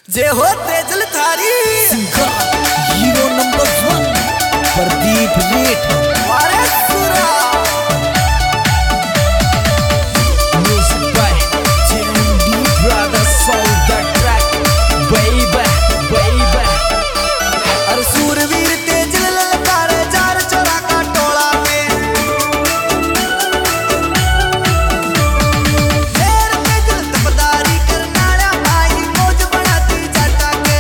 जे होते जल थारी हीरो नंबर 1 प्रदीप रेट वारे सुरा music by JMD brothers on the track baby baby अरे सूरवीर तेज ललकार जार चोरा का टोला में तेर पे दिल तपदारी करनाड़ा आई मौज बनाती जाटा के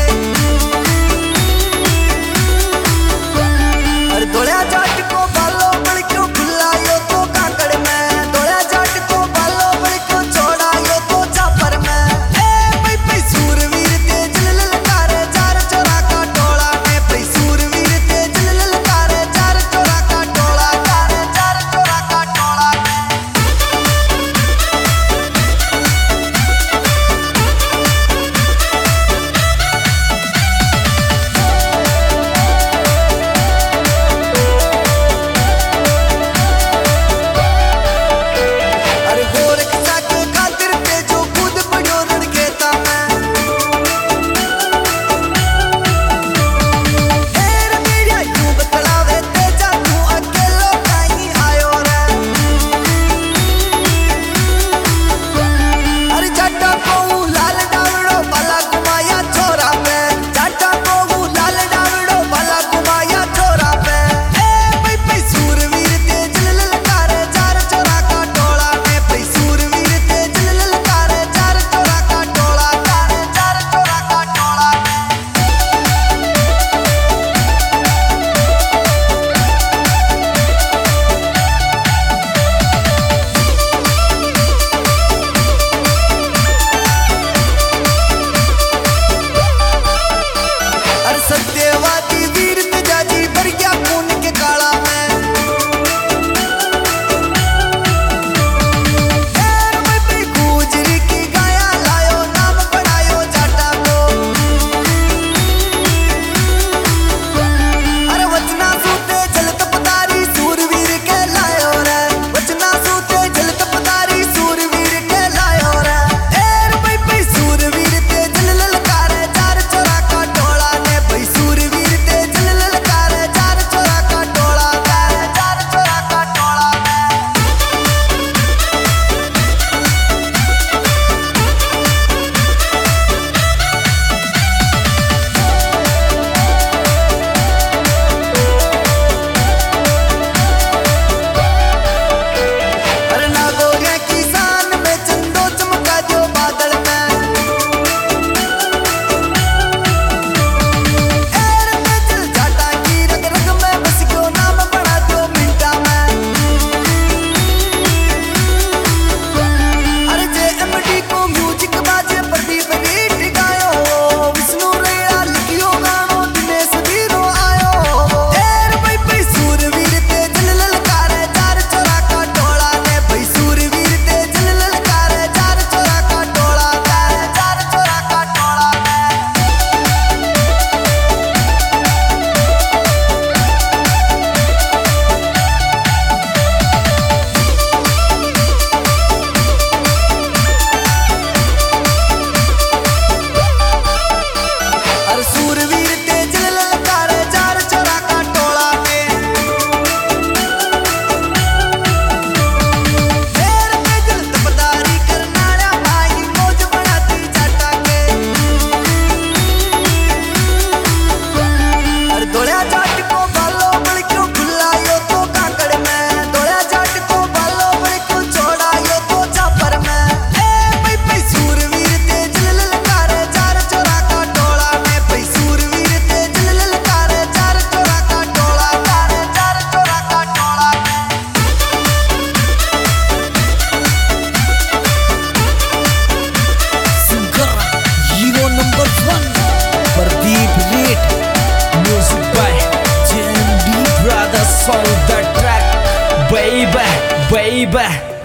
अरे धोड़ा जाट को बालो बड़ क्यों खुलायो तो काकड़ में धोड़ा जाट को बालो बड़ क्यों छोड़ायो तो चापर में ए भाई भाई सूरवीर तेज ललकार जार चोरा का टोला में भाई सूरवीर तेज ललकार जार चोरा का टोला जार चोरा का टोला अरे गोरखा के खातिर ते जो खुद पड़ो रण खेता में तेरे मेरा यूं बतलावे तेजा तू अकेलो कहीं आयो रे अरे जट्टा को लाल डावड़ो भला घुमाया छोरा पे जट्टा को लाल डावड़ो भला घुमाया छोरा पे ए भाई भाई सूरवीर तेज ललकार जार चोरा का टोला में भाई सूरवीर तेज ललकार जार चोरा का टोला जार चोरा का टोला अरे सत्यवादी वीर तेजाजी भर गया खून के काला में एर में पे गुजरी की गाया लायो नाम बनायो जाटा को अरे वचना सूते जलत पतारी सूरवीर के लायो रे वचना सूते जलत पतारी सूरवीर के लायो रे एर भाई भाई सूरवीर तेज ललकार जार चोरा का टोला ने भाई सूरवीर तेज ललकार जार चोरा का टोला जार चोरा का टोला अरे नागो गया किसान में चंदो चमका दो बादल में एर में जल जाटा की रग रग में बस क्यों नाम बना दो मिंटा में अरे जेएमडी को म्यूजिक बाजे प्रदीप रेट गायो विष्णु रेड़ा लिखियो गानो दिनेश धीरो आयो एर भाई भाई सूरवीर तेज ललकार जार चोरा का टोला ने भाई सूरवीर तेज ललकार जार चोरा का टोला जार चोरा का टोला अरे सूरवीर तेज ललकार जार चोरा का टोला में तेर पे दिल तपदारी करनाड़ा आई मौज बनाती जाटा के अरे धोड़ा जाट को बालो बड़ क्यों खुलायो तो काकड़ में धोड़ा जाट को बालो बड़ क्यों छोड़ायो तो चापर में ए भाई भाई सूरवीर तेज ललकार जार चोरा का टोला में भाई सूरवीर तेज ललकार जार चोरा का टोला जार चोरा का टोला हीरो नंबर 1 प्रदीप रेट music by JMD brothers on the track baby baby